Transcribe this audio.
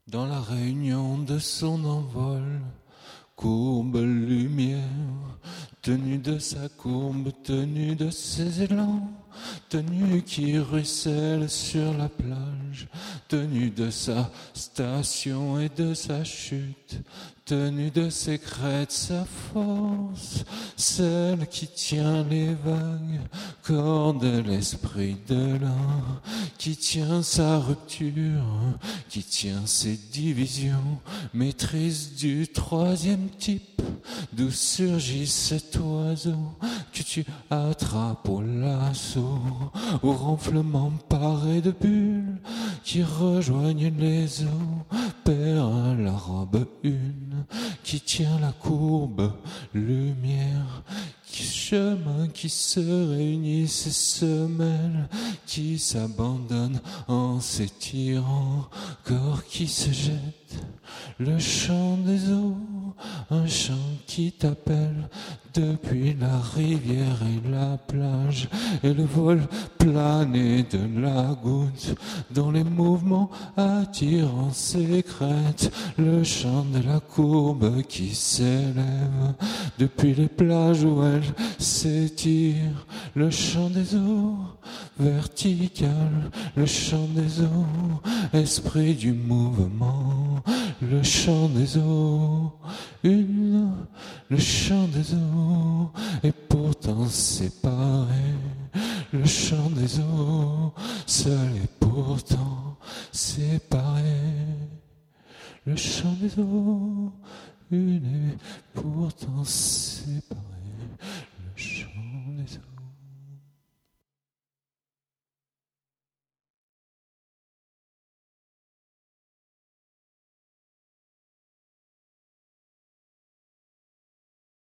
Dans la réunion de son envol, courbe lumière, tenue de sa courbe, tenue de ses élans, tenue qui ruisselle sur la plage, tenue de sa station et de sa chute, tenue de ses crêtes, sa force, celle qui tient les vagues, corps de l'esprit de l'un, qui tient sa rupture, qui tient ses divisions, maîtrise du troisième type, d'où surgit cet oiseau que tu attrapes au lasso, au renflement paré de bulles qui rejoignent les eaux, perd la robe une, qui tient la courbe lumière, qui chemin qui se réunissent et se mêlent, qui s'abandonne en s'étirant, corps qui se jette, le chant des eaux, un chant qui t'appelle depuis la rivière et la plage, et le vol plané de la goutte dont les mouvements attirant ses crêtes, le chant de la courbe qui s'élève depuis les plages où elle s'étire, le chant des eaux vertical, le chant des eaux, esprit du mouvement, le chant des eaux, une, le chant des eaux, et pourtant séparé, le chant des eaux, seul et pourtant séparé, le chant des eaux, une et pourtant séparé.